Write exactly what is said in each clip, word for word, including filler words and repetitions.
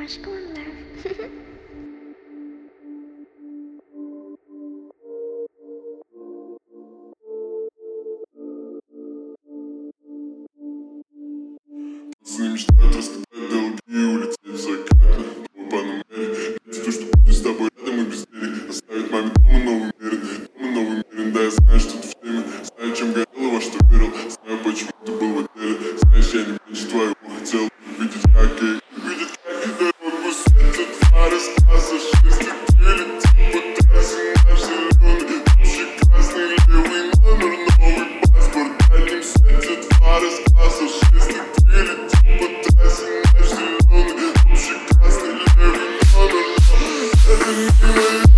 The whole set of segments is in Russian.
Casual love. Пацаны мечтают раскидать долги, улететь в закат. Мой панамере, ведь то, что будет с тобой рядом и без денег. Оставить маме дома новый мерин, дома новый мерин. Да, я знаю, что ты в теме, знаю, чем горел и во что верил. Знаю, почему ты был в отеле. Знаешь, я не меньше твоего хотел видеть, как и видеть, как и дорогу светят два рассказа. Шесть недель, типа трассы наш зеленый. Лучший красный левый номер, новый паспорт. Дальним светят два рассказа. Шесть недель, типа трассы наш зеленый. Лучший красный левый номер. Это не мое.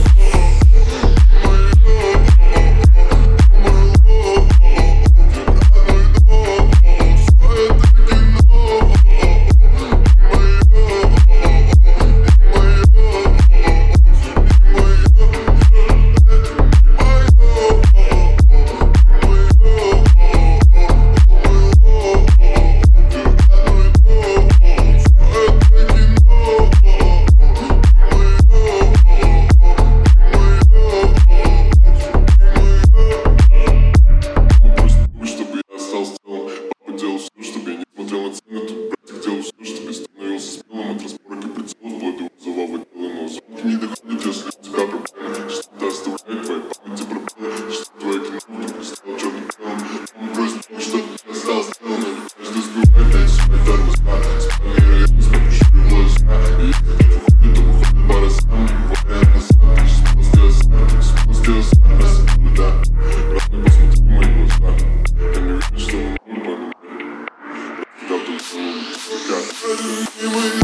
Не доходит, если у тебя проблемы. Что-то оставляет твоей памяти проблемы. Что твоя кино стал черным белым. Он просит, что ты остался целым. Каждый сбивает эти свои тормоза. Спальный район, смотришь глаза. И если ты выходит, то выходит по разам. Вариант назад, ты сейчас спустился. Спустился, раз и куда. Родной, посмотри в мои глаза. Я не вижу, что мы могли бы. Раскидал тут целую. Это не моя.